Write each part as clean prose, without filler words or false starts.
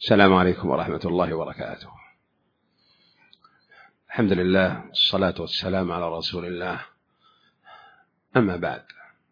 السلام عليكم ورحمة الله وبركاته. الحمد لله والصلاة والسلام على رسول الله. أما بعد،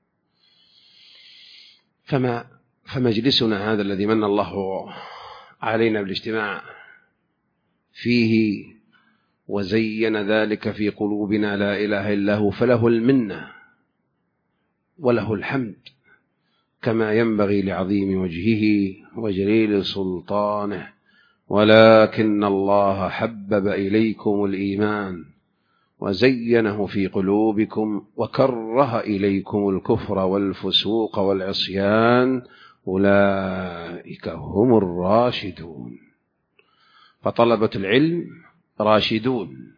فمجلسنا هذا الذي من الله علينا بالاجتماع فيه وزين ذلك في قلوبنا لا إله إلا هو، فله المنة وله الحمد كما ينبغي لعظيم وجهه وجليل سلطانه. ولكن الله حبب إليكم الإيمان وزينه في قلوبكم وكره إليكم الكفر والفسوق والعصيان، أولئك هم الراشدون. فطلبة العلم راشدون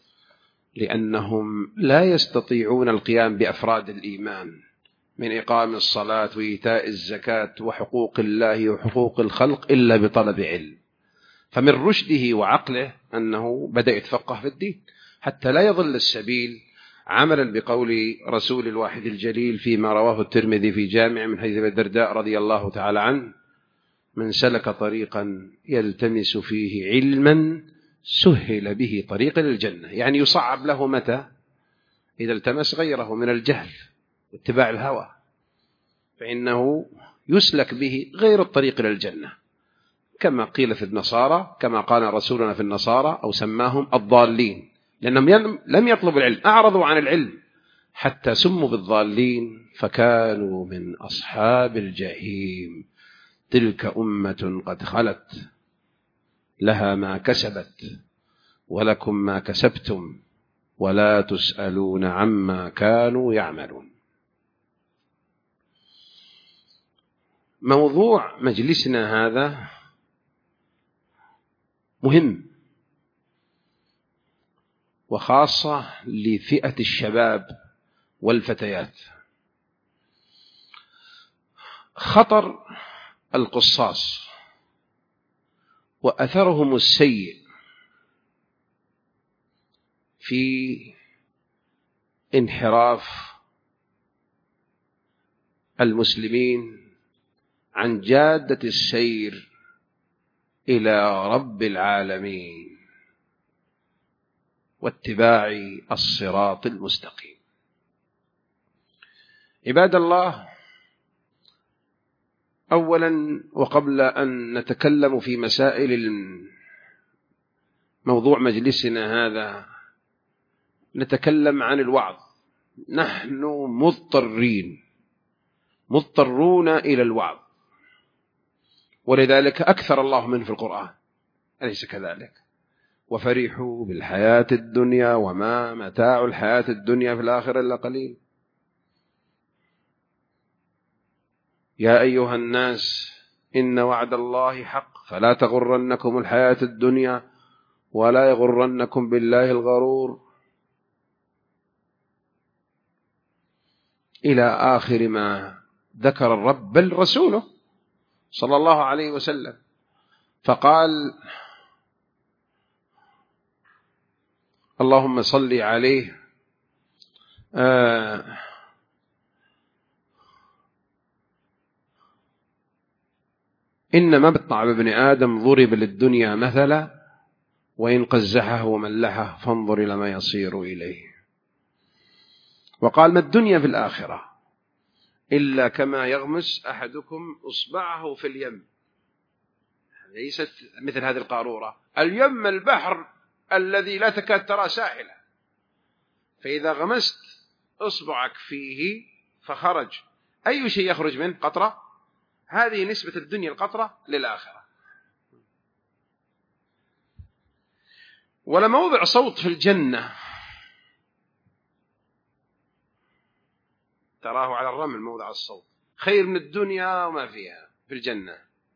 لأنهم لا يستطيعون القيام بأفراد الإيمان من إقام الصلاة وإيتاء الزكاة وحقوق الله وحقوق الخلق إلا بطلب علم. فمن رشده وعقله أنه بدأ يتفقه في الدين حتى لا يضل السبيل، عملا بقول رسول الواحد الجليل فيما رواه الترمذي في جامع من حديث أبي الدرداء رضي الله تعالى عنه: من سلك طريقا يلتمس فيه علما سهل به طريق للجنة. يعني يصعب له متى؟ إذا التمس غيره من الجهل واتباع الهوى، فإنه يسلك به غير الطريق للجنة، كما قيل في النصارى، كما قال رسولنا في النصارى أو سماهم الضالين، لأنهم لم يطلبوا العلم، أعرضوا عن العلم حتى سموا بالضالين فكانوا من أصحاب الجحيم. تلك أمة قد خلت لها ما كسبت ولكم ما كسبتم ولا تسألون عما كانوا يعملون. موضوع مجلسنا هذا مهم، وخاصة لفئة الشباب والفتيات. خطر القصاص وأثرهم السيء في انحراف المسلمين عن جادة السير إلى رب العالمين واتباع الصراط المستقيم. عباد الله، أولا وقبل أن نتكلم في مسائل موضوع مجلسنا هذا، نتكلم عن الوعظ. نحن مضطرون إلى الوعظ، ولذلك أكثر الله منه في القرآن، أليس كذلك؟ وفرحوا بالحياة الدنيا وما متاع الحياة الدنيا في الآخرة إلا قليل. يا أيها الناس إن وعد الله حق فلا تغرنكم الحياة الدنيا ولا يغرنكم بالله الغرور، إلى آخر ما ذكر الرب بل رسوله صلى الله عليه وسلم. فقال: اللهم صل عليه إن مبطع ابن آدم ضرب للدنيا مثلا وإن قزحه وملحه فانظر إلى ما يصير إليه. وقال: ما الدنيا في الآخرة إلا كما يغمس أحدكم إصبعه في اليم. ليست مثل هذه القارورة. اليم البحر الذي لا تكاد ترى ساحله، فإذا غمست إصبعك فيه فخرج، أي شيء يخرج منه؟ قطرة. هذه نسبة الدنيا القطرة للآخرة. ولا موضع صوت في الجنة تراه على الرمل موضع الصوت خير من الدنيا وما فيها في الجنة.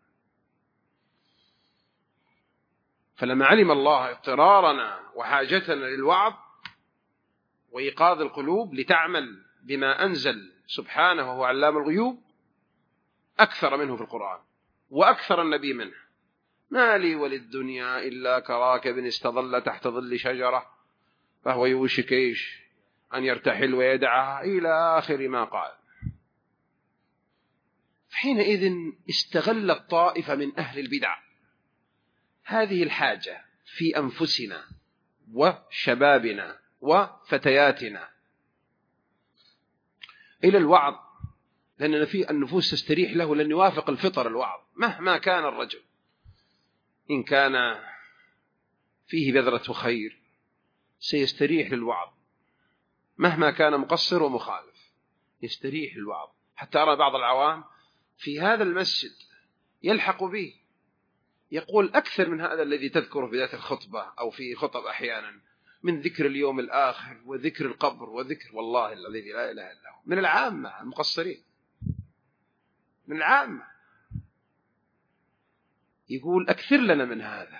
فلما علم الله اضطرارنا وحاجتنا للوعظ وإيقاظ القلوب لتعمل بما أنزل سبحانه وهو علام الغيوب، أكثر منه في القرآن وأكثر النبي منه. ما لي وللدنيا إلا كراكب استظل تحت ظل شجرة فهو يوشك أن يرتحل ويدعها، إلى آخر ما قال. حينئذ استغلت طائفة من أهل البدع هذه الحاجة في أنفسنا وشبابنا وفتياتنا إلى الوعظ، لأن في النفوس تستريح له لأن يوافق الفطر الوعظ مهما كان الرجل، إن كان فيه بذرة خير سيستريح للوعظ، مهما كان مقصر ومخالف يستريح للوعظ. حتى أرى بعض العوام في هذا المسجد يلحق به يقول أكثر من هذا الذي تذكره في ذات الخطبة أو في خطب أحيانا من ذكر اليوم الآخر وذكر القبر وذكر والله الذي لا إله إلا هو، من العامة المقصرين، من العامة، يقول أكثر لنا من هذا.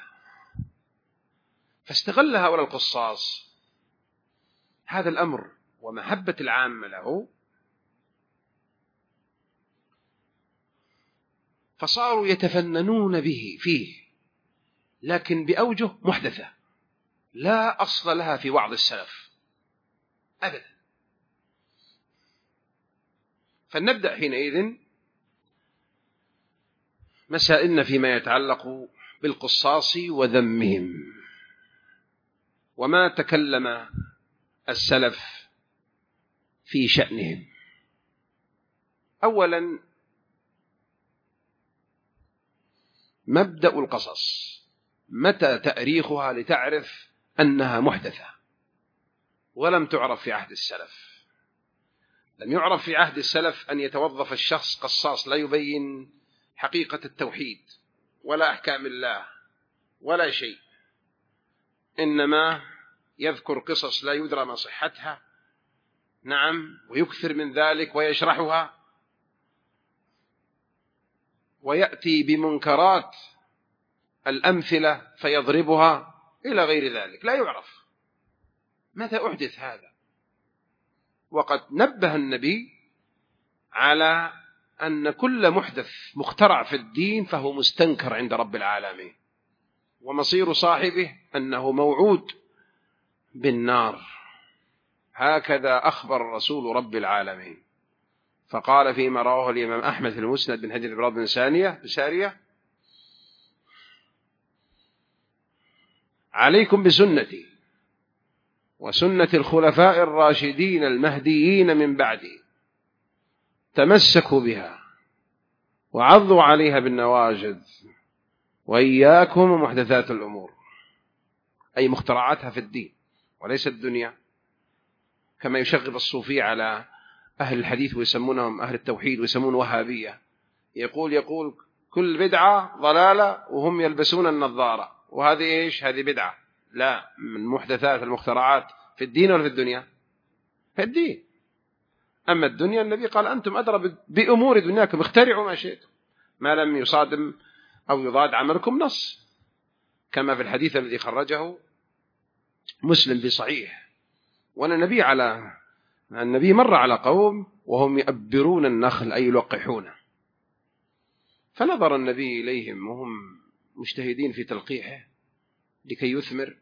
فاستغل هؤلاء القصاص هذا الأمر ومحبة العامة له، فصاروا يتفننون به فيه، لكن بأوجه محدثة لا أصل لها في وعظ السلف أبدا. فلنبدأ حينئذ مسائلنا فيما يتعلق بالقصاص وذمهم وما تكلم السلف في شأنهم. أولا مبدأ القصص، متى تأريخها لتعرف أنها محدثة ولم تعرف في عهد السلف. لم يعرف في عهد السلف أن يتوظف الشخص قصاص لا يبين حقيقة التوحيد ولا أحكام الله ولا شيء، إنما يذكر قصص لا يدرى ما صحتها، نعم، ويكثر من ذلك ويشرحها ويأتي بمنكرات الأمثلة فيضربها إلى غير ذلك، لا يعرف متى أحدث هذا. وقد نبه النبي على أن كل محدث مخترع في الدين فهو مستنكر عند رب العالمين، ومصير صاحبه أنه موعود بالنار. هكذا أخبر رسول رب العالمين، فقال فيما رواه الإمام أحمد في المسند بن حديث العباد بن سارية: عليكم بسنتي وسنة الخلفاء الراشدين المهديين من بعدي، تمسكوا بها وعضوا عليها بالنواجذ، وإياكم ومحدثات الأمور، أي مخترعاتها في الدين وليس الدنيا، كما يشغب الصوفي على أهل الحديث ويسمونهم أهل التوحيد ويسمون وهابية. يقول كل بدعة ضلالة وهم يلبسون النظارة، وهذه إيش؟ هذه بدعة. لا، من محدثات المخترعات في الدين ولا في الدنيا؟ في الدين. أما الدنيا النبي قال أنتم أدرى بأمور دنياكم، اخترعوا ما شئتم ما لم يصادم أو يضاد عملكم نص، كما في الحديث الذي خرجه مسلم في صحيح. وأن النبي مر على قوم وهم يأبرون النخل أي يلقحونه، فنظر النبي إليهم وهم مجتهدين في تلقيحه لكي يثمر،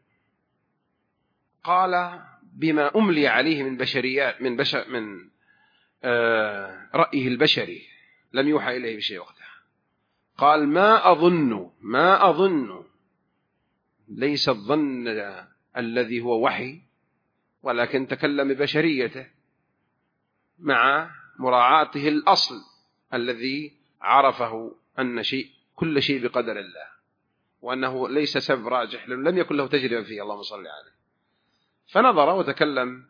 قال بما أملي عليه من بشريات من رأيه البشري، لم يوحى إليه بشيء وقتها، قال ما أظن ليس الظن الذي هو وحي، ولكن تكلم ببشريته مع مراعاته الأصل الذي عرفه أن كل شيء بقدر الله، وأنه ليس سبب راجح لم يكن له تجربة فيه، اللهم صل عليه. فنظر وتكلم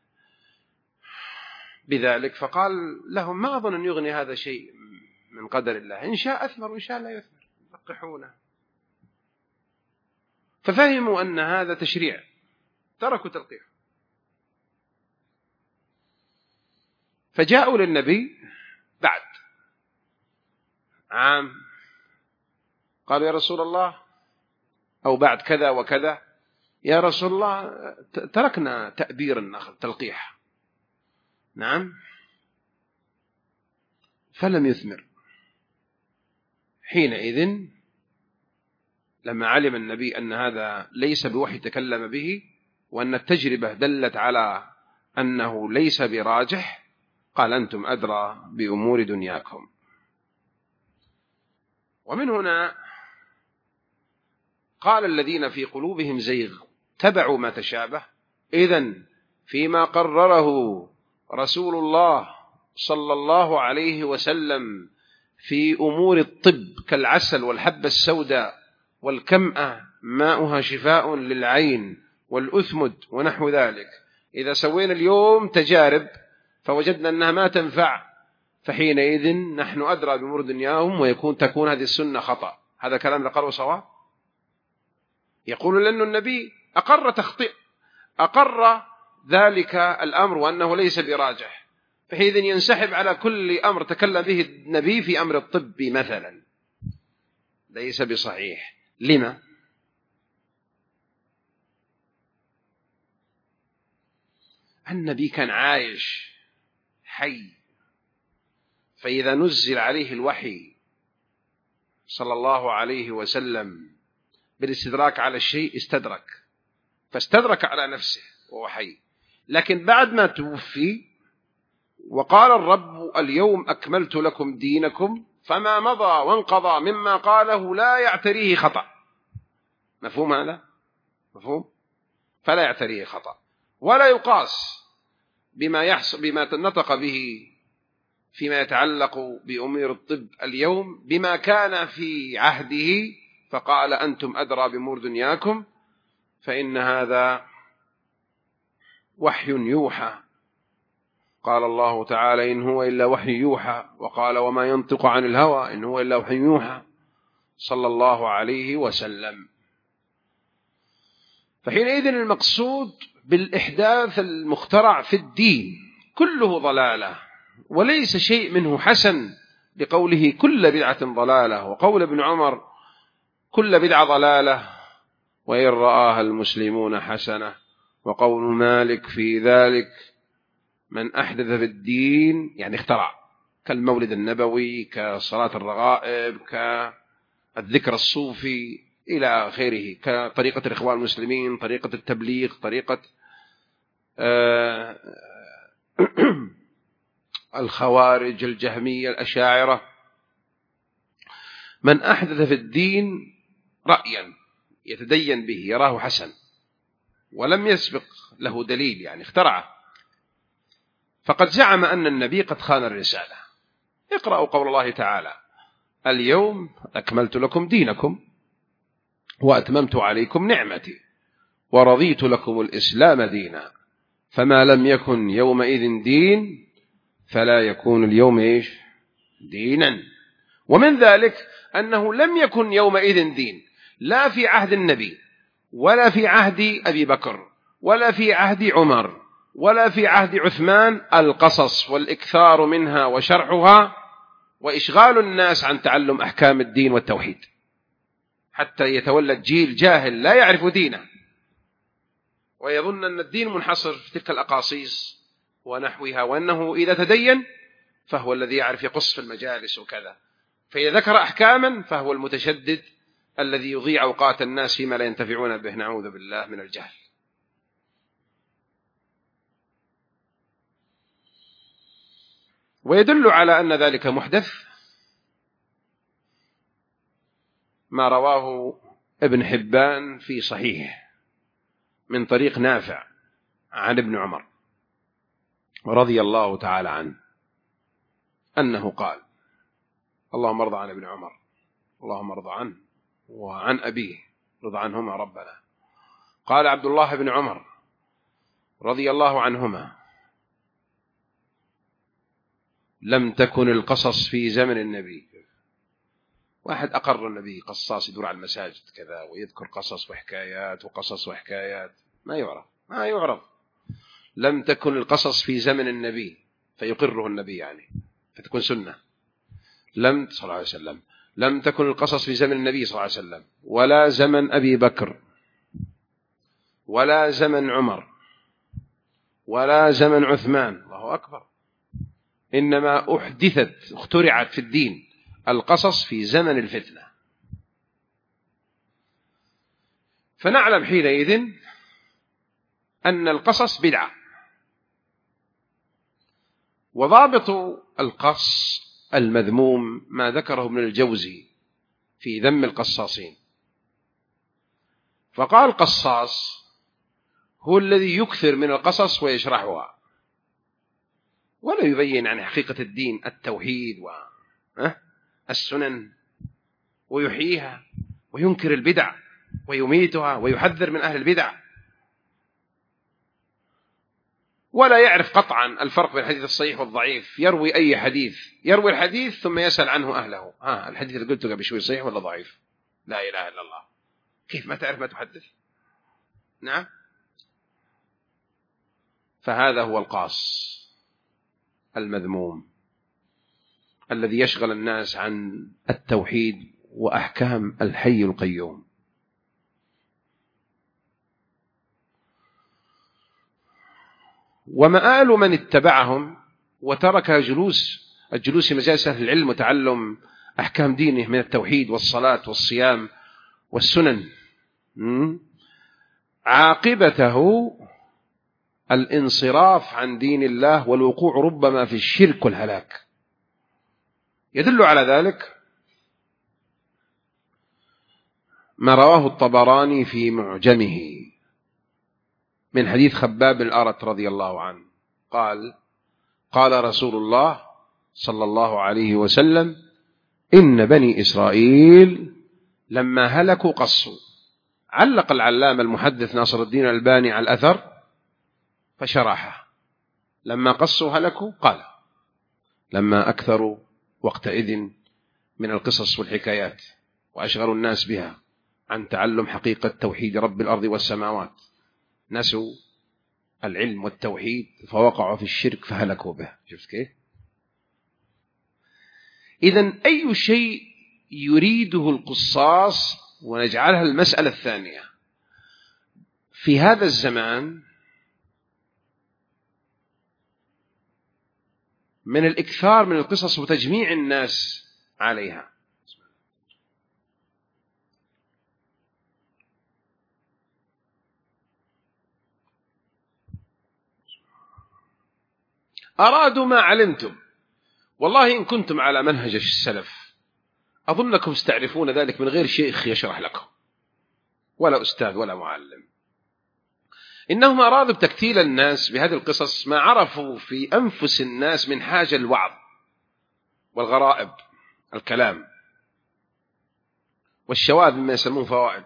بذلك، فقال لهم ما أظن أن يغني هذا شيء من قدر الله، إن شاء أثمر وإن شاء لا يثمر، يلقحونه. ففهموا أن هذا تشريع، تركوا تلقيح. فجاءوا للنبي بعد عام، قالوا يا رسول الله، أو بعد كذا وكذا، يا رسول الله تركنا تأبير النخل تلقيح، نعم، فلم يثمر. حينئذ لما علم النبي أن هذا ليس بوحي تكلم به، وأن التجربة دلت على أنه ليس براجح، قال أنتم أدرى بأمور دنياكم. ومن هنا قال الذين في قلوبهم زيغ تبعوا ما تشابه. إذن فيما قرره رسول الله صلى الله عليه وسلم في أمور الطب كالعسل والحبة السوداء والكمأة ماؤها شفاء للعين والأثمد ونحو ذلك، إذا سوينا اليوم تجارب فوجدنا أنها ما تنفع، فحينئذ نحن أدرى بأمور دنياهم تكون هذه السنة خطأ. هذا كلام لقروا صواب. يقول لأن النبي أقر ذلك الأمر وأنه ليس براجح، فحينئذ ينسحب على كل أمر تكلم به النبي في أمر الطب مثلا، ليس بصحيح. لما؟ النبي كان عايش حي، فإذا نزل عليه الوحي صلى الله عليه وسلم بالاستدراك على الشيء استدرك، فاستدرك على نفسه وهو حي. لكن بعد ما توفي وقال الرب اليوم أكملت لكم دينكم، فما مضى وانقضى مما قاله لا يعتريه خطأ. مفهوم هذا؟ مفهوم؟ فلا يعتريه خطأ، ولا يقاس بما نطق به فيما يتعلق بأمور الطب اليوم بما كان في عهده، فقال أنتم أدرى بأمور دنياكم، فإن هذا وحي يوحى. قال الله تعالى إن هو إلا وحي يوحى، وقال وما ينطق عن الهوى إن هو إلا وحي يوحى صلى الله عليه وسلم. فحينئذ المقصود بالإحداث المخترع في الدين كله ضلالة، وليس شيء منه حسن، لقوله كل بدعة ضلالة، وقول ابن عمر كل بدعة ضلالة وإن رآها المسلمون حسنة، وقول مالك في ذلك من أحدث في الدين يعني اخترع، كالمولد النبوي، كصلاة الرغائب، كالذكر الصوفي إلى آخره، كطريقة الإخوان المسلمين، طريقة التبليغ، طريقة الخوارج، الجهمية، الأشاعرة. من أحدث في الدين رأيا يتدين به يراه حسن ولم يسبق له دليل يعني اخترعه، فقد زعم أن النبي قد خان الرسالة. اقرأوا قول الله تعالى اليوم أكملت لكم دينكم وأتممت عليكم نعمتي ورضيت لكم الإسلام دينا، فما لم يكن يومئذ دين فلا يكون اليوم دينا. ومن ذلك أنه لم يكن يومئذ دين، لا في عهد النبي ولا في عهد أبي بكر ولا في عهد عمر ولا في عهد عثمان، القصص والإكثار منها وشرحها وإشغال الناس عن تعلم أحكام الدين والتوحيد، حتى يتولد جيل جاهل لا يعرف دينه ويظن أن الدين منحصر في تلك الأقاصيص ونحوها، وأنه إذا تدين فهو الذي يعرف يقص في المجالس وكذا، فإذا ذكر أحكاما فهو المتشدد الذي يضيع أوقات الناس فيما لا ينتفعون به، نعوذ بالله من الجهل. ويدل على أن ذلك محدث ما رواه ابن حبان في صحيحه من طريق نافع عن ابن عمر رضي الله تعالى عنه أنه قال اللهم ارضى عن ابن عمر، اللهم ارضى عنه وعن أبيه، رضى عنهما ربنا. قال عبد الله بن عمر رضي الله عنهما لم تكن القصص في زمن النبي. واحد أقر النبي قصاص يدور على المساجد كذا ويذكر قصص وحكايات وقصص وحكايات، ما يعرف. لم تكن القصص في زمن النبي فيقره النبي يعني فتكون سنة. صلى الله عليه وسلم لم تكن القصص في زمن النبي صلى الله عليه وسلم ولا زمن أبي بكر ولا زمن عمر ولا زمن عثمان، الله أكبر، إنما اخترعت في الدين القصص في زمن الفتنة. فنعلم حينئذ أن القصص بدعة. وضابط القص المذموم ما ذكره ابن الجوزي في ذم القصاصين، فقال قصاص هو الذي يكثر من القصص ويشرحها ولا يبين عن حقيقة الدين التوحيد والسنن ويحييها وينكر البدع ويميتها ويحذر من أهل البدع، ولا يعرف قطعا الفرق بين الحديث الصحيح والضعيف. يروي أي حديث، يروي الحديث ثم يسأل عنه أهله، الحديث اللي قلته قبل شوي صحيح ولا ضعيف؟ لا إله إلا الله، كيف ما تعرف ما تحدث؟ نعم. فهذا هو القاص المذموم الذي يشغل الناس عن التوحيد وأحكام الحي القيوم. ومآل من اتبعهم وترك الجلوس في مجالس أهل العلم وتعلم أحكام دينه من التوحيد والصلاة والصيام والسنن، عاقبته الانصراف عن دين الله والوقوع ربما في الشرك والهلاك. يدل على ذلك ما رواه الطبراني في معجمه من حديث خباب الأرت رضي الله عنه قال: قال رسول الله صلى الله عليه وسلم: إن بني إسرائيل لما هلكوا قصوا. علق العلامة المحدث ناصر الدين الألباني على الأثر فشرحه: لما قصوا هلكوا، قال: لما أكثروا وقتئذ من القصص والحكايات وأشغلوا الناس بها عن تعلم حقيقة توحيد رب الأرض والسماوات، نسوا العلم والتوحيد فوقعوا في الشرك فهلكوا به. شفت كيف؟ إذن أي شيء يريده القصاص، ونجعلها المسألة الثانية في هذا الزمان، من الإكثار من القصص وتجميع الناس عليها. أرادوا ما علمتم، والله إن كنتم على منهج السلف أظنكم استعرفون ذلك من غير شيخ يشرح لكم ولا أستاذ ولا معلم. إنهم أرادوا بتكتيل الناس بهذه القصص ما عرفوا في أنفس الناس من حاجة الوعظ والغرائب، الكلام والشواذ مما يسمون فوائد،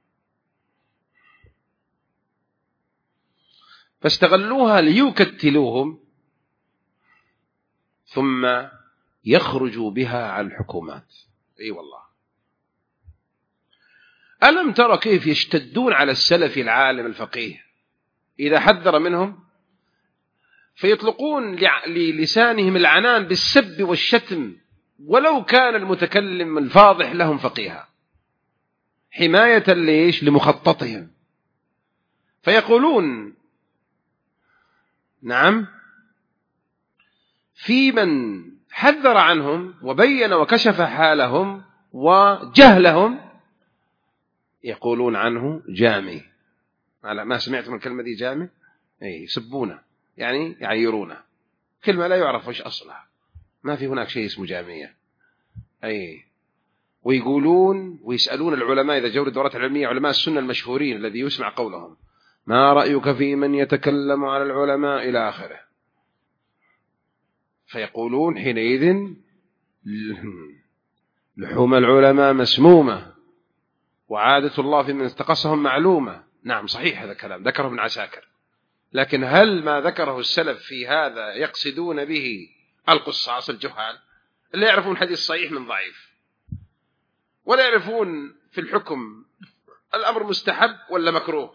فاستغلوها ليكتلوهم ثم يخرجوا بها على الحكومات. أي والله، ألم ترى كيف يشتدون على السلف العالم الفقيه إذا حذر منهم فيطلقون للسانهم العنان بالسب والشتم ولو كان المتكلم الفاضح لهم فقيها، حماية ليش؟ لمخططهم. فيقولون نعم في من حذر عنهم وبين وكشف حالهم وجهلهم يقولون عنه جامي. ما سمعتم الكلمة دي جامي؟ أي يسبونه، يعني يعيرونه، كلمة لا يعرف وش أصلها، ما في هناك شيء اسمه جامية. أي ويقولون ويسألون العلماء إذا جوروا الدورات العلمية، علماء السنة المشهورين الذي يسمع قولهم: ما رأيك في من يتكلم على العلماء إلى آخره. فيقولون حينئذ لحوم العلماء مسمومة وعادة الله في من استقصهم معلومة. نعم صحيح، هذا كلام ذكره ابن عساكر، لكن هل ما ذكره السلف في هذا يقصدون به القصاص الجهال اللي يعرفون حديث صحيح من ضعيف، ولا يعرفون في الحكم الأمر مستحب ولا مكروه،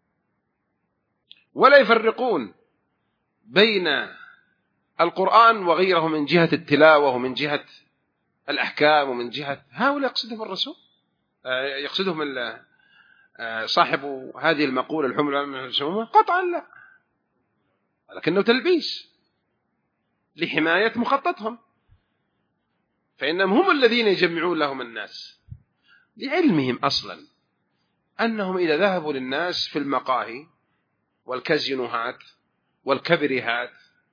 ولا يفرقون بين القرآن وغيره من جهة التلاوة ومن جهة الأحكام ومن جهة هؤلاء يقصدهم الرسول، يقصدهم صاحب هذه المقولة الحمل المسمومة؟ قطعا لا، لكنه تلبيس لحماية مخططهم، فإنهم هم الذين يجمعون لهم الناس لعلمهم أصلا أنهم إذا ذهبوا للناس في المقاهي والكازينوهات والكبريهات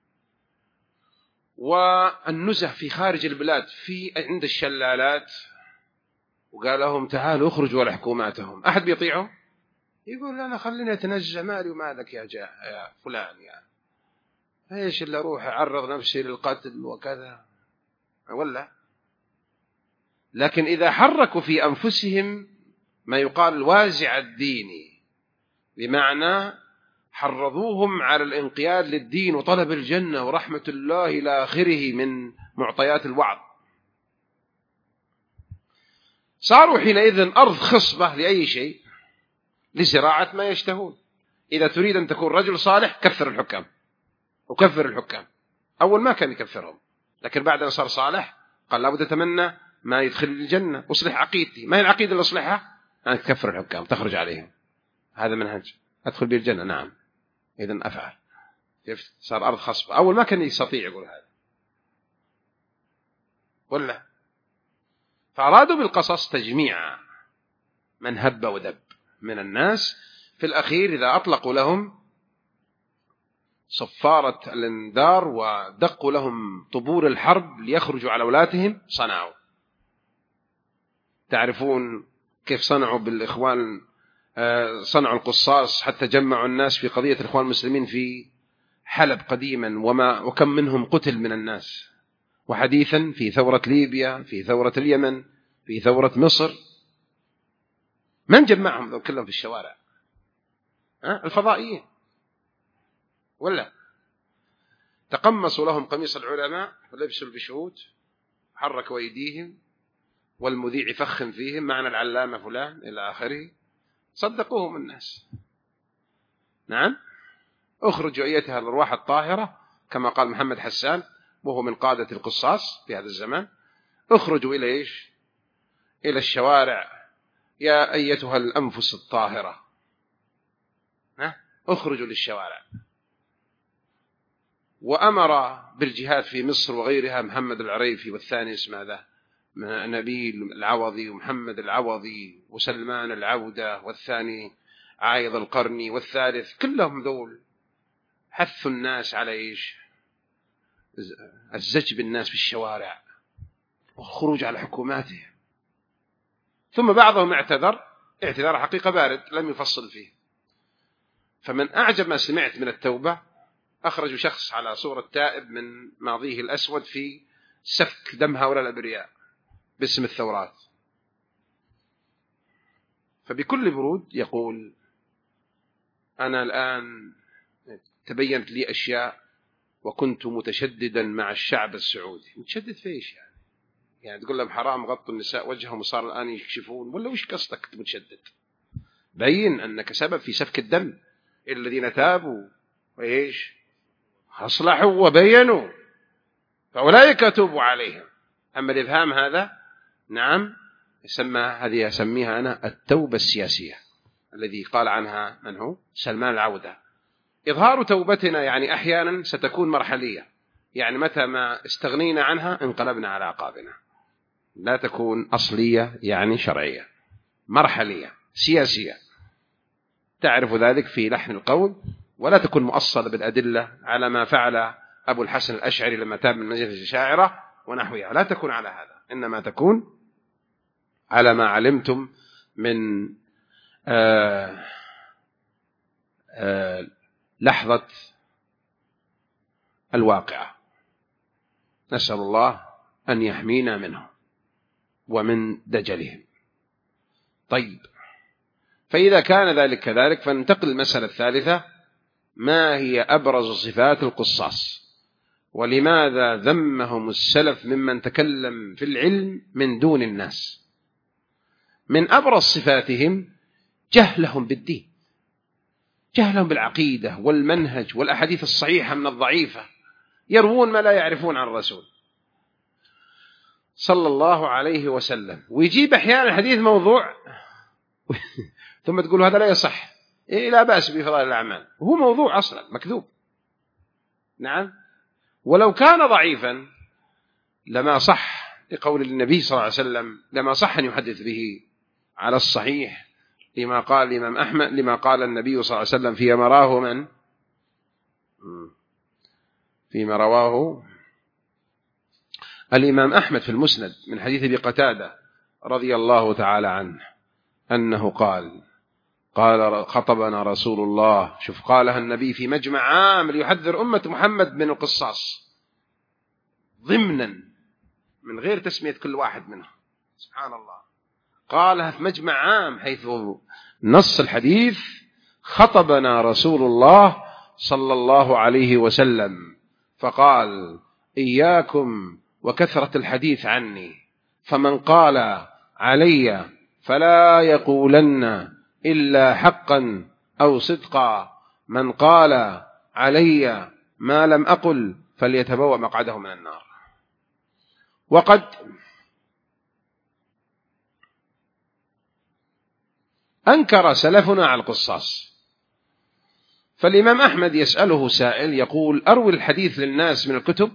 والنزه في خارج البلاد في عند الشلالات وقال لهم تعالوا اخرجوا على حكوماتهم، أحد بيطيعهم؟ يقول أنا خليني أتنزه، مالي ومالك يا فلان، إيش اللي أروح أعرض نفسي للقتل وكذا ولا. لكن إذا حركوا في أنفسهم ما يقال الوازع الديني، بمعنى حرضوهم على الانقياد للدين وطلب الجنة ورحمة الله إلى آخره من معطيات الوعظ، صاروا حينئذ أرض خصبة لأي شيء، لزراعة ما يشتهون. إذا تريد أن تكون رجل صالح كفر الحكام وكفر الحكام. أول ما كان يكفرهم، لكن بعد أن صار صالح قال لابد أتمنى ما يدخل الجنة، أصلح عقيدتي. ما هي العقيدة اللي أصلحها؟ أن تكفر الحكام تخرج عليهم، هذا منهج أدخل به الجنة. نعم، إذن أفعل. صار أرض خصبة. أول ما كان يستطيع يقول هذا ولا. فأرادوا بالقصص تجميع من هب ودب من الناس. في الأخير إذا أطلقوا لهم صفارة الانذار ودقوا لهم طبول الحرب ليخرجوا على ولاتهم صنعوا. تعرفون كيف صنعوا بالإخوان؟ صنعوا القصاص حتى جمعوا الناس في قضية الإخوان المسلمين في حلب قديما، وكم منهم قتل من الناس. وحديثا في ثورة ليبيا، في ثورة اليمن، في ثورة مصر، من جمعهم كلهم في الشوارع؟ الفضائيين ولا. تقمصوا لهم قميص العلماء ولبسوا البشهود، حركوا أيديهم، والمذيع يفخم فيهم معنى العلامة فلان إلى آخره، صدقوهم الناس. نعم، اخرجوا أيتها الأرواح الطاهرة كما قال محمد حسان وهو من قادة القصاص في هذا الزمان، اخرجوا إلى إيش؟ إلى الشوارع يا أيتها الأنفس الطاهرة، اخرجوا للشوارع. وأمر بالجهاد في مصر وغيرها محمد العريفي، والثاني اسمه ذا نبيل العوضي ومحمد العوضي وسلمان العودة، والثاني عايض القرني، والثالث، كلهم ذول حثوا الناس على إيش؟ الزج بالناس في الشوارع والخروج على حكوماتهم. ثم بعضهم اعتذار حقيقة بارد لم يفصل فيه. فمن أعجب ما سمعت من التوبة، أخرجوا شخص على صورة تائب من ماضيه الأسود في سفك دم هؤلاء الأبرياء باسم الثورات. فبكل برود يقول أنا الآن تبينت لي أشياء وكنت متشددا مع الشعب السعودي. متشدد في إيش يعني تقول لهم حرام غطوا النساء وجههم وصار الآن يكشفون، ولا وش قصدك متشدد؟ بين أنك سبب في سفك الدم. الذين تابوا وإيش أصلحوا وبينوا فأولئك أتوب عليهم. أما الإبهام هذا نعم هذه أسميها أنا التوبة السياسية، الذي قال عنها من هو؟ سلمان العودة. إظهار توبتنا يعني أحيانا ستكون مرحلية، يعني متى ما استغنينا عنها انقلبنا على عقابنا، لا تكون أصلية يعني شرعية، مرحلية سياسية. تعرف ذلك في لحن القول، ولا تكون مؤصلة بالأدلة على ما فعل أبو الحسن الأشعري لما تاب من مجلس الشاعرة ونحوها. لا تكون على هذا، إنما تكون على ما علمتم من لحظة الواقعة. نسأل الله أن يحمينا منه ومن دجلهم. طيب، فإذا كان ذلك كذلك فننتقل للمسألة الثالثة: ما هي أبرز صفات القصاص، ولماذا ذمهم السلف ممن تكلم في العلم من دون الناس؟ من أبرز صفاتهم جهلهم بالدين، جهلهم بالعقيدة والمنهج والأحاديث الصحيحة من الضعيفة، يروون ما لا يعرفون عن الرسول صلى الله عليه وسلم، ويجيب أحيانا حديث موضوع ثم تقول هذا لا يصح، لا بأس بفضائل الأعمال، وهو موضوع أصلا مكذوب. نعم، ولو كان ضعيفا لما صح، لقول النبي صلى الله عليه وسلم لما صح أن يحدث به على الصحيح، لما قال الإمام أحمد، لما قال النبي صلى الله عليه وسلم فيما رواه الإمام أحمد في المسند من حديث أبي قتادة رضي الله تعالى عنه أنه قال: قال خطبنا رسول الله، شوف قالها النبي في مجمع عام ليحذر أمة محمد من القصاص ضمنا من غير تسمية كل واحد منهم، سبحان الله، قالها في مجمع عام حيث نص الحديث خطبنا رسول الله صلى الله عليه وسلم فقال إياكم وكثرة الحديث عني، فمن قال علي فلا يقولن إلا حقا أو صدقا، من قال علي ما لم أقل فليتبوأ مقعده من النار. وقد أنكر سلفنا على القصاص، فالإمام أحمد يسأله سائل يقول أروي الحديث للناس من الكتب،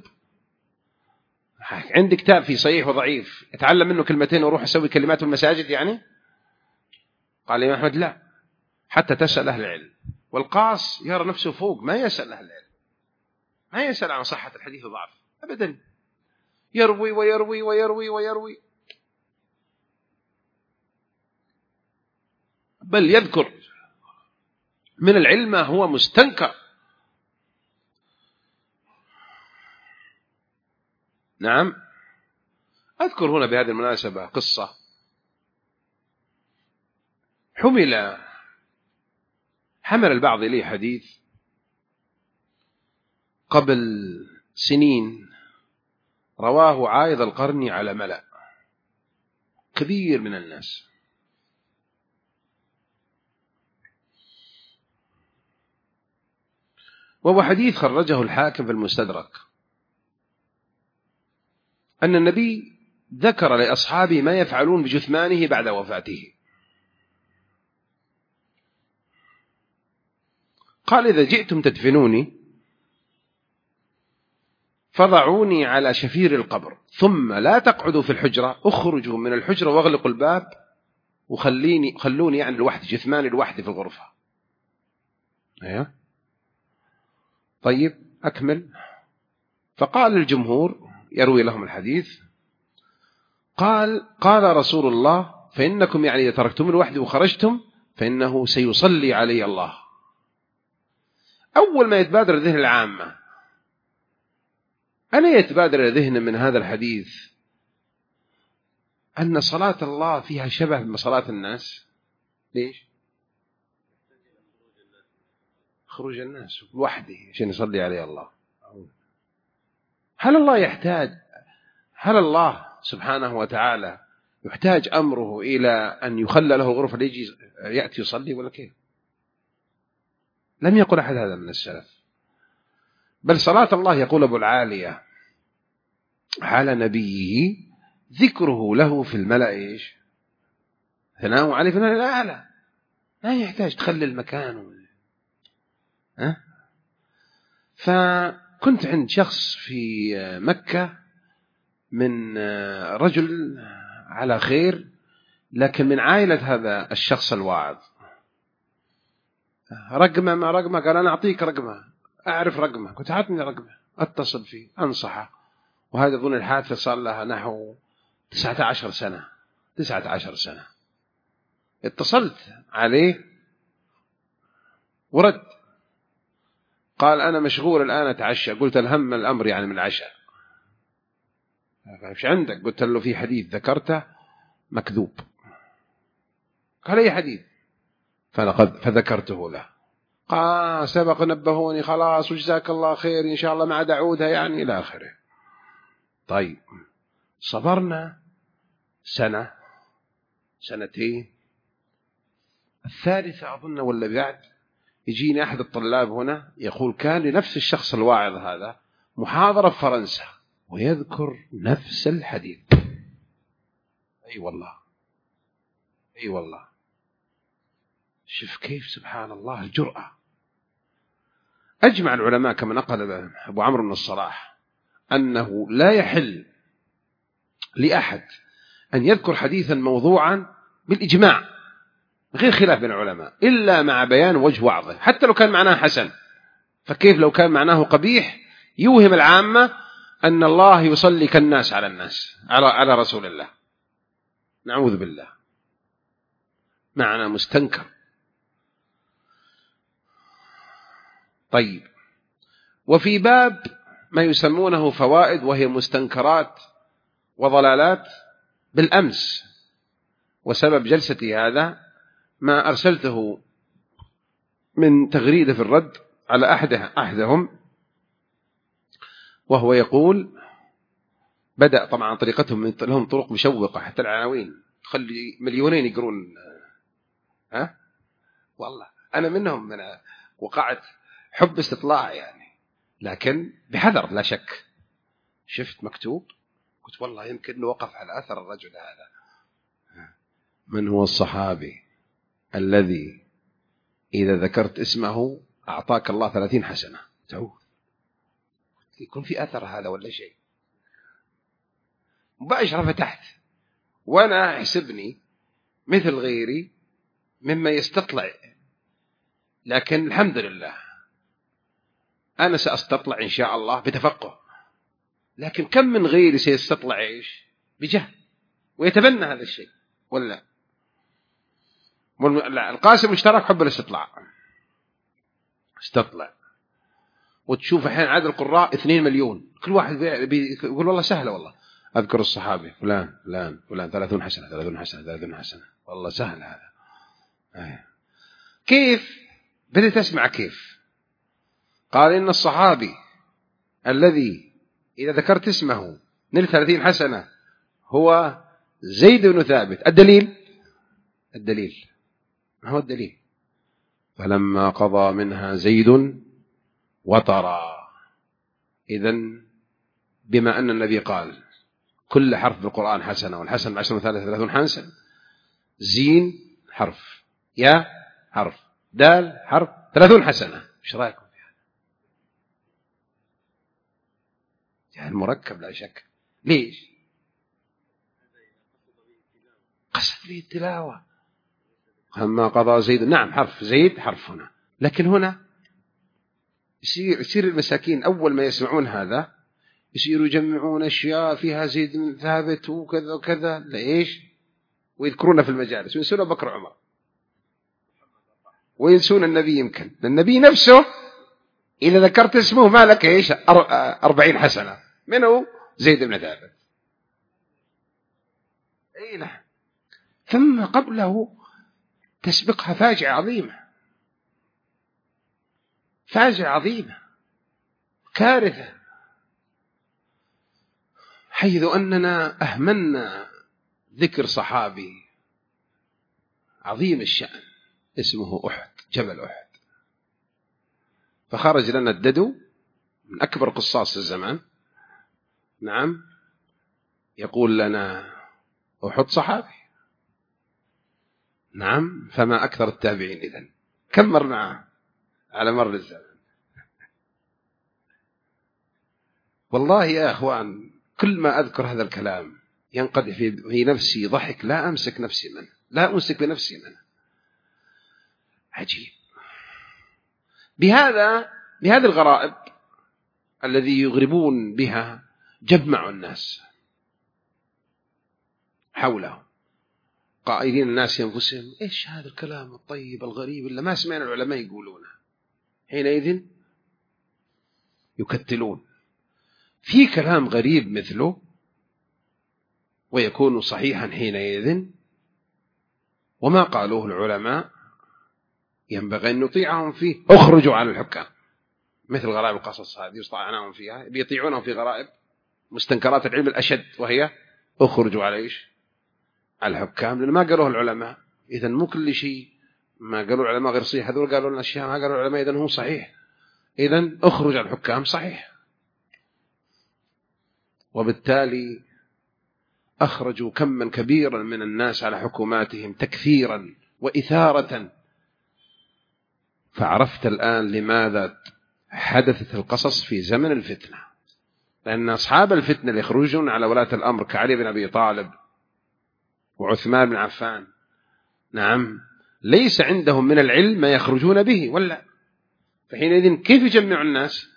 عندي كتاب في صحيح وضعيف اتعلم منه كلمتين وروح أسوي كلمات المساجد يعني؟ قال الإمام أحمد لا، حتى تسأل أهل العلم. والقاص يرى نفسه فوق، ما يسأل أهل العلم، ما يسأل عن صحة الحديث وضعف أبدا، يروي ويروي ويروي ويروي، بل يذكر من العلم ما هو مستنكر. نعم، أذكر هنا بهذه المناسبة قصة حمل البعض إليه حديث قبل سنين رواه عايض القرني على ملأ كبير من الناس، وهو حديث خرجه الحاكم في المستدرك أن النبي ذكر لأصحابه ما يفعلون بجثمانه بعد وفاته. قال إذا جئتم تدفنوني فضعوني على شفير القبر، ثم لا تقعدوا في الحجرة، اخرجوا من الحجرة واغلقوا الباب خلوني يعني لوحدي، جثماني لوحدي في الغرفة. أيوه طيب أكمل. فقال الجمهور يروي لهم الحديث قال رسول الله فإنكم يعني إذا تركتم لوحدي وخرجتم فإنه سيصلي علي الله. أول ما يتبادر ذهن العامة ألا يتبادر ذهن من هذا الحديث أن صلاة الله فيها شبه بصلاة الناس. ليش؟ خروج الناس لوحده عشان يصلي عليه الله. هل الله سبحانه وتعالى يحتاج أمره إلى أن يخلى له غرفة ليجي يأتي يصلي ولا كيف؟ لم يقل أحد هذا من السلف، بل صلاة الله يقول أبو العالية على نبيه ذكره له في الملأ إيش؟ ثناء عليه في الملأ الأعلى، ما يحتاج تخلي المكان. فكنت عند شخص في مكة من رجل على خير، لكن من عائلة هذا الشخص الواعظ، رقمه ما رقمه، قال أنا أعطيك رقمه، أعرف رقمه، قلت هاتني رقمه أتصل فيه أنصحه. وهذا ظن الحادثة صار لها نحو 19 سنة. اتصلت عليه ورد، قال أنا مشغول الآن أتعشى. قلت الهم الأمر يعني من العشاء، ايش عندك؟ قلت له في حديث ذكرته مكذوب. قال أي حديث؟ فذكرته له. قال سبق نبهوني، خلاص وجزاك الله خير إن شاء الله ما عاد أعودها يعني إلى آخره. طيب صبرنا سنة سنتين، الثالثة أظن ولا بعد يجيني أحد الطلاب هنا يقول كان لنفس الشخص الواعظ هذا محاضرة في فرنسا ويذكر نفس الحديث. أي والله شوف كيف سبحان الله الجرأة. أجمع العلماء كما نقل أبو عمرو بن الصلاح أنه لا يحل لأحد أن يذكر حديثا موضوعا بالإجماع غير خلاف بين العلماء إلا مع بيان وجه وعظه، حتى لو كان معناه حسن. فكيف لو كان معناه قبيح يوهم العامة أن الله يصلي كالناس على الناس على رسول الله؟ نعوذ بالله، معنى مستنكر. طيب، وفي باب ما يسمونه فوائد وهي مستنكرات وضلالات، بالأمس وسبب جلستي هذا ما أرسلته من تغريدة في الرد على أحدهم، وهو يقول بدأ طبعا طريقتهم لهم طرق مشوقة، حتى العناوين تخلي مليونين يقرون. والله أنا منهم، من وقعت حب استطلاع يعني، لكن بحذر لا شك. شفت مكتوب قلت والله يمكن وقف على أثر الرجل هذا. من هو الصحابي الذي إذا ذكرت اسمه أعطاك الله 30 حسنة؟ تعود يكون في أثر هذا ولا شيء. مباشرة فتحت، وأنا أحسبني مثل غيري مما يستطلع، لكن الحمد لله أنا سأستطلع إن شاء الله بتفقه، لكن كم من غيري سيستطلع إيش؟ بجهل، ويتبنى هذا الشيء ولا لا. القاسم المشترك حب الاستطلاع، استطلع وتشوف الحين عدد القراء 2 مليون، كل واحد يقول والله سهلة، والله أذكر الصحابي فلان فلان فلان 30 حسنة 30 حسنة 30 حسنة، والله سهل هذا. كيف؟ بدأت أسمع كيف قال إن الصحابي الذي إذا ذكرت اسمه نلت 30 حسنة هو زيد بن ثابت. الدليل ما هو الدليل؟ فلما قضى منها زيد وطرا. إذن بما أن النبي قال كل حرف بالقرآن حسنة، والحسن بعشر مثالة 30 حسنة، زين حرف، يا حرف، دال حرف، 30 حسنة. ايش رايكم في هذا؟ يعني مركب لا شك. ليش؟ قصد به التلاوة. أما قضى زيد، نعم حرف زيد حرف هنا، لكن هنا يصير المساكين أول ما يسمعون هذا يصيروا يجمعون أشياء فيها زيد بن ثابت وكذا وكذا. ليش؟ ويذكرون في المجالس وينسون بكر عمر وينسون النبي. يمكن النبي نفسه إذا ذكرت اسمه ما لك إيش 40 حسنة، منه زيد بن ثابت. أي نعم. ثم قبله تسبقها فاجعة عظيمة، فاجعة عظيمة، كارثة، حيث أننا أهملنا ذكر صحابي عظيم الشأن اسمه أحد، جبل أحد. فخرج لنا الددو من أكبر قصاص الزمان، نعم، يقول لنا أحد صحابي. نعم، فما أكثر التابعين إذن، كم مر معه على مر الزمن. والله يا أخوان كل ما أذكر هذا الكلام ينقضي في نفسي ضحك لا أمسك نفسي منه، لا أمسك بنفسي منه. عجيب. بهذه الغرائب الذي يغربون بها جمعوا الناس حولهم، قائلين الناس ينفسهم إيش هذا الكلام الطيب الغريب اللي ما سمعنا العلماء يقولونه. حينئذ يكتلون في كلام غريب مثله ويكون صحيحا حينئذ، وما قالوه العلماء ينبغي أن نطيعهم فيه. اخرجوا على الحكام، مثل غرائب القصص هذه يطعناهم فيها، بيطيعونهم في غرائب مستنكرات العلم الأشد، وهي اخرجوا على إيش؟ على الحكام، لأن ما قالوه العلماء. إذن مو كل شيء ما قالوا العلماء غير صحيح، هذول قالوا لنا أشياء ما قالوا العلماء إذن هو صحيح. إذن اخرج على الحكام صحيح. وبالتالي أخرجوا كما كبيرا من الناس على حكوماتهم تكثيرا وإثارة. فعرفت الآن لماذا حدثت القصص في زمن الفتنة، لأن أصحاب الفتنة اللي يخرجون على ولاة الأمر كعلي بن أبي طالب وعثمان بن عفان، نعم، ليس عندهم من العلم ما يخرجون به ولا. فحينئذ كيف يجمع الناس؟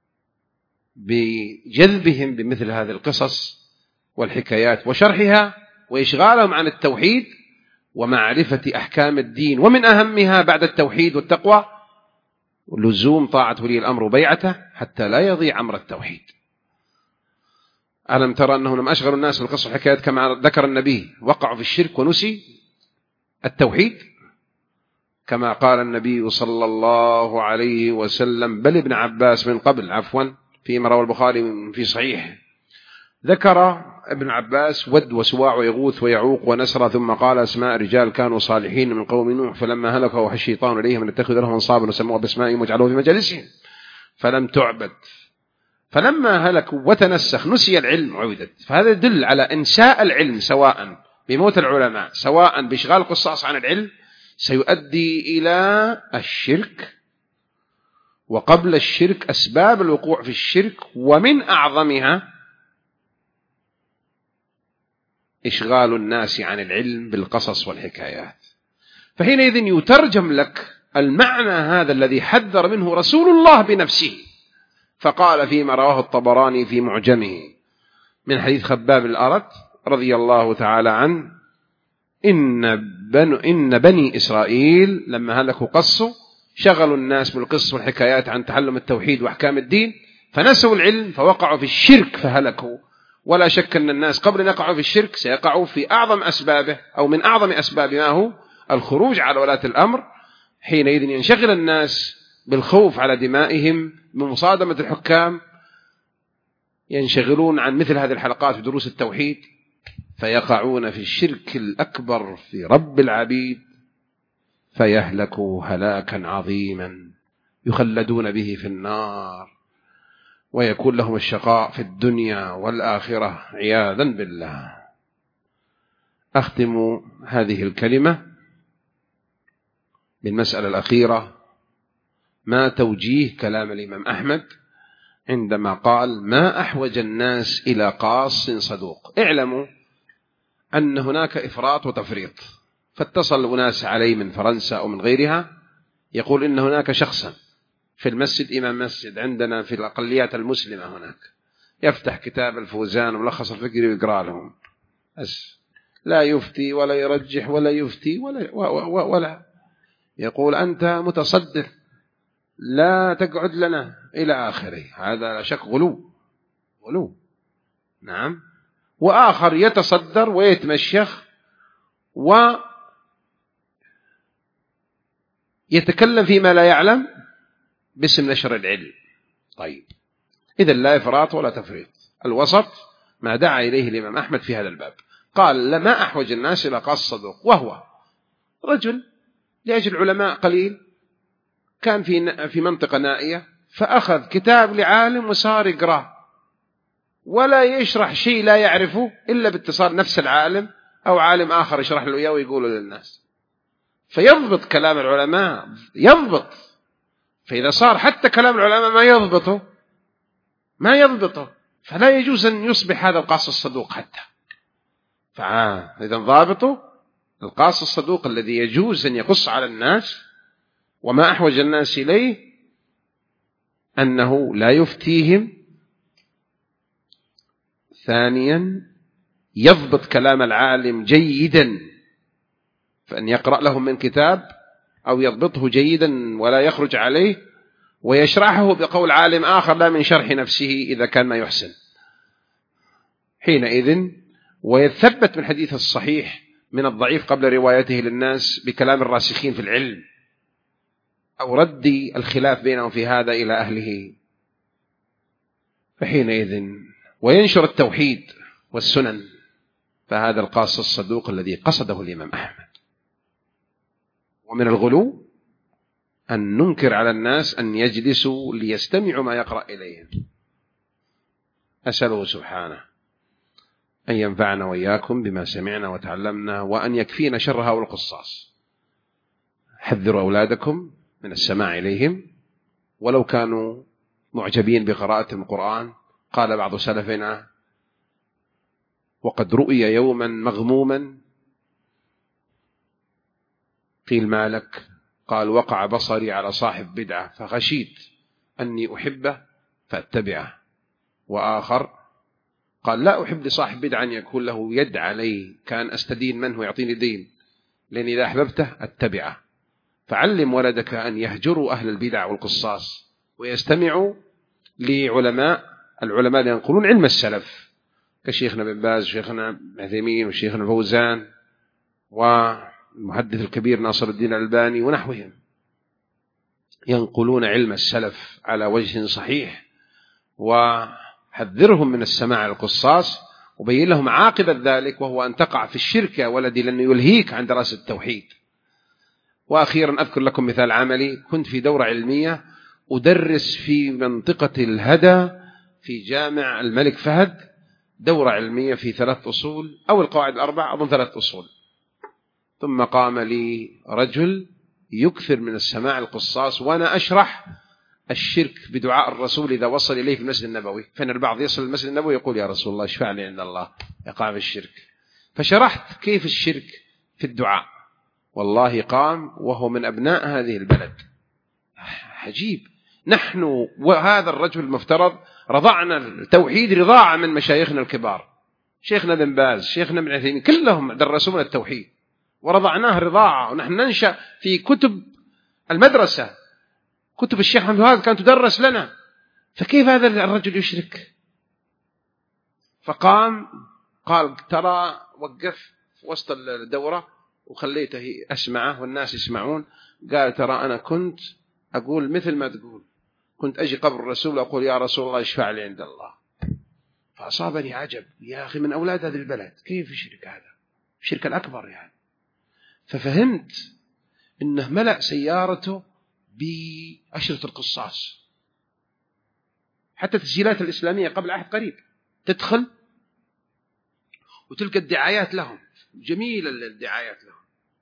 بجذبهم بمثل هذه القصص والحكايات وشرحها، وإشغالهم عن التوحيد ومعرفة أحكام الدين، ومن أهمها بعد التوحيد والتقوى لزوم طاعة ولي الأمر وبيعته حتى لا يضيع أمر التوحيد. ألم ترى أنهم لم أشغلوا الناس بالقصص والحكايات كما ذكر النبي وقعوا في الشرك ونسي التوحيد، كما قال النبي صلى الله عليه وسلم بل ابن عباس من قبل فيما روى البخاري في صحيح، ذكر ابن عباس ود وسواع ويغوث ويعوق ونسر، ثم قال أسماء رجال كانوا صالحين من قوم نوح فلما هلكوا وحى الشيطان إليهم أن اتخذوا لهم أنصابا وسموها باسمائهم واجعلوها في مجالسهم فلم تعبد، فلما هلكوا وتنسخ نسي العلم عبدت. فهذا يدل على إنساء العلم سواء بموت العلماء سواء بإشغال القصاص عن العلم سيؤدي إلى الشرك، وقبل الشرك أسباب الوقوع في الشرك ومن أعظمها إشغال الناس عن العلم بالقصص والحكايات. فحينئذ يترجم لك المعنى هذا الذي حذر منه رسول الله بنفسه، فقال فيما رواه الطبراني في معجمه من حديث خباب الأرت رضي الله تعالى عنه إن بني إسرائيل لما هلكوا قصوا شغلوا الناس بالقصص والحكايات عن تعلم التوحيد وأحكام الدين فنسوا العلم فوقعوا في الشرك فهلكوا. ولا شك أن الناس قبل أن يقعوا في الشرك سيقعوا في أعظم أسبابه أو من أعظم أسباب ما هو الخروج على ولاة الأمر. حينئذ ينشغل الناس بالخوف على دمائهم بمصادمة الحكام، ينشغلون عن مثل هذه الحلقات في دروس التوحيد فيقعون في الشرك الأكبر في رب العبيد فيهلكوا هلاكا عظيما يخلدون به في النار ويكون لهم الشقاء في الدنيا والآخرة عياذا بالله. أختم هذه الكلمة بالمسألة الأخيرة، ما توجيه كلام الإمام أحمد عندما قال ما أحوج الناس إلى قاص صدوق. اعلموا أن هناك إفراط وتفريط، فاتصل أناس علي من فرنسا أو من غيرها يقول إن هناك شخصا في المسجد إمام مسجد عندنا في الأقليات المسلمة هناك يفتح كتاب الفوزان وملخص الفكري ويقرأ لهم بس لا يفتي ولا يرجح ولا يفتي ولا يقول أنت متصدر لا تقعد لنا إلى آخره. هذا لا شك غلو نعم. وآخر يتصدر ويتمشخ ويتكلم فيما لا يعلم باسم نشر العلم. طيب إذا لا إفراط ولا تفريط، الوسط ما دعا إليه الإمام أحمد في هذا الباب. قال لما أحوج الناس إلى قاص صدوق، وهو رجل لأجل علماء قليل كان في منطقة نائية فأخذ كتاب لعالم وصار يقرأ ولا يشرح شيء لا يعرفه إلا باتصال نفس العالم أو عالم آخر يشرح له إياه ويقوله للناس، فيضبط كلام العلماء يضبط. فإذا صار حتى كلام العلماء ما يضبطه فلا يجوز أن يصبح هذا القاص الصدوق حتى. فإذا ضابطه القاص الصدوق الذي يجوز أن يقص على الناس، وما أحوج الناس إليه أنه لا يفتيهم. ثانيا يضبط كلام العالم جيدا، فأن يقرأ لهم من كتاب أو يضبطه جيدا ولا يخرج عليه ويشرحه بقول عالم آخر لا من شرح نفسه إذا كان ما يحسن. حينئذ ويثبت من حديث الصحيح من الضعيف قبل روايته للناس بكلام الراسخين في العلم أو رد الخلاف بينهم في هذا إلى أهله. فحينئذ وينشر التوحيد والسنن، فهذا القاص الصدوق الذي قصده الإمام أحمد. ومن الغلو أن ننكر على الناس أن يجلسوا ليستمعوا ما يقرأ إليهم. أسأله سبحانه أن ينفعنا وإياكم بما سمعنا وتعلمنا، وأن يكفينا شر هؤلاء القصاص. حذروا أولادكم من السماع إليهم ولو كانوا معجبين بقراءة القرآن. قال بعض سلفنا وقد رؤي يوما مغموما، قيل ما لك؟ قال وقع بصري على صاحب بدعة فخشيت أني أحبه فأتبعه. وآخر قال لا أحب لصاحب بدعة أن يكون له يد علي، كان أستدين منه يعطيني دين، لأن إذا أحببته أتبعه. فعلم ولدك أن يهجروا أهل البدع والقصاص ويستمعوا لعلماء الذين ينقلون علم السلف كشيخنا بن باز وشيخنا ابن عثيمين وشيخنا الفوزان والمحدث الكبير ناصر الدين الألباني ونحوهم، ينقلون علم السلف على وجه صحيح، وحذرهم من السماع القصاص وبين لهم عاقبة ذلك، وهو أن تقع في الشرك يا ولدي لأنه يلهيك عن دراسة التوحيد. وأخيرا أذكر لكم مثال عملي. كنت في دورة علمية أدرس في منطقة الهدى في جامع الملك فهد، دورة علمية في 3 أصول أو القواعد الأربع، أظن 3 أصول. ثم قام لي رجل يكثر من السماع القصاص وأنا أشرح الشرك بدعاء الرسول إذا وصل إليه في المسجد النبوي، فإن البعض يصل المسجد النبوي يقول يا رسول الله اشفع لي عند الله يقع في الشرك. فشرحت كيف الشرك في الدعاء، والله قام وهو من أبناء هذه البلد. عجيب. نحن وهذا الرجل المفترض رضعنا التوحيد رضاعة من مشايخنا الكبار، شيخنا بن باز، شيخنا ابن عثيمين، كلهم درسونا التوحيد ورضعناه رضاعة. ونحن ننشأ في كتب المدرسة، كتب الشيخ محمد وهاب كانت تدرس لنا، فكيف هذا الرجل يشرك؟ فقام قال ترى، وقف في وسط الدورة وخليته أسمعه والناس يسمعون، قال ترى أنا كنت أقول مثل ما تقول، كنت أجي قبر الرسول أقول يا رسول الله اشفع لي عند الله. فأصابني عجب، يا أخي من أولاد هذه البلد كيف يشرك هذا؟ الشرك الأكبر يعني. ففهمت إنه ملأ سيارته بأشرطة القصاص، حتى تسجيلات الإسلامية قبل عهد قريب تدخل وتلقى الدعايات لهم جميلة، الدعايات لهم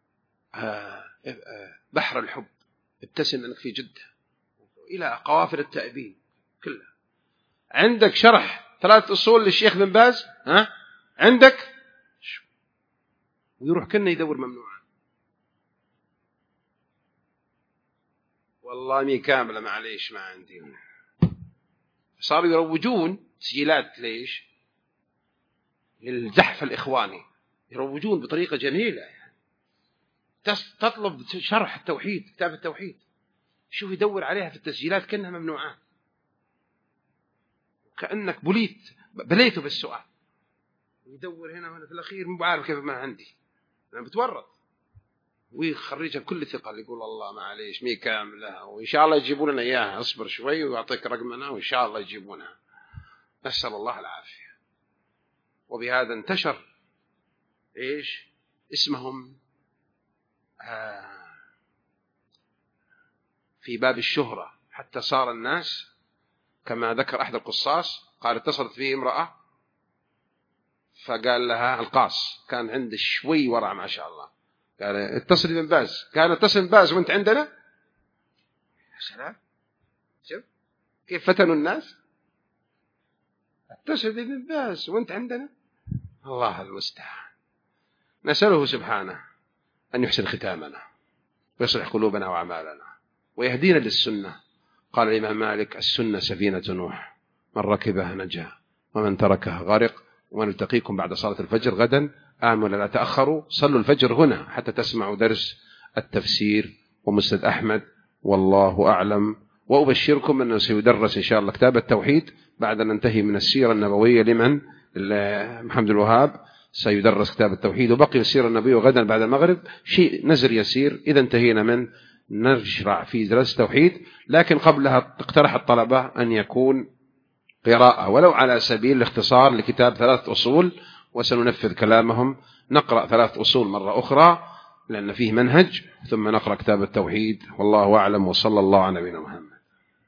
بحر الحب، ابتسم أنك في جدة، إلى قوافل التائبين كلها. عندك شرح 3 أصول للشيخ بن باز، عندك، ويروح كنا يدور ممنوعا. والله مي كاملة معليش ما عندي. صاروا يروجون تسجيلات، ليش؟ للزحف الإخواني، يروجون بطريقة جميلة يعني. تطلب شرح التوحيد، كتاب التوحيد، شوف يدور عليها في التسجيلات كأنها ممنوعات، كأنك بليته بالسؤال، يدور هنا وهنا، في الأخير مو عارف كيف ما عندي، أنا بتورط. ويخرجها بكل ثقة، اللي يقول الله معليش مي كاملة، وإن شاء الله يجيبون لنا إياها، أصبر شوي ويعطيك رقمنا وإن شاء الله يجيبونها، نسأل الله العافية. وبهذا انتشر إيش اسمهم في باب الشهرة، حتى صار الناس كما ذكر أحد القصاص قال اتصلت فيه امرأة فقال لها القاص كان عنده شوي ورع ما شاء الله، قال اتصل بن باز، كان اتصل بن باز وانت عندنا. يا سلام، شوف كيف فتنوا الناس، اتصل بن باز وانت عندنا. الله المستعان. نسأله سبحانه أن يحسن ختامنا ويصلح قلوبنا وأعمالنا ويهدينا للسنة. قال الإمام مالك السنة سفينة نوح، من ركبها نجا ومن تركها غرق. ونلتقيكم بعد صلاة الفجر غدا، آمل لا تأخروا، صلوا الفجر هنا حتى تسمعوا درس التفسير ومسند أحمد، والله أعلم. وأبشركم أنه سيدرس إن شاء الله كتاب التوحيد بعد أن ننتهي من السيرة النبوية لمن محمد الوهاب، سيدرس كتاب التوحيد، وبقي السيرة النبوية غدا بعد المغرب شيء نزر يسير. إذا انتهينا من نشرع في دراسة التوحيد، لكن قبلها اقترح الطلبة أن يكون قراءة ولو على سبيل الاختصار لكتاب 3 أصول، وسننفذ كلامهم. نقرأ 3 أصول مرة أخرى لأن فيه منهج، ثم نقرأ كتاب التوحيد، والله أعلم، وصلى الله على نبينا محمد.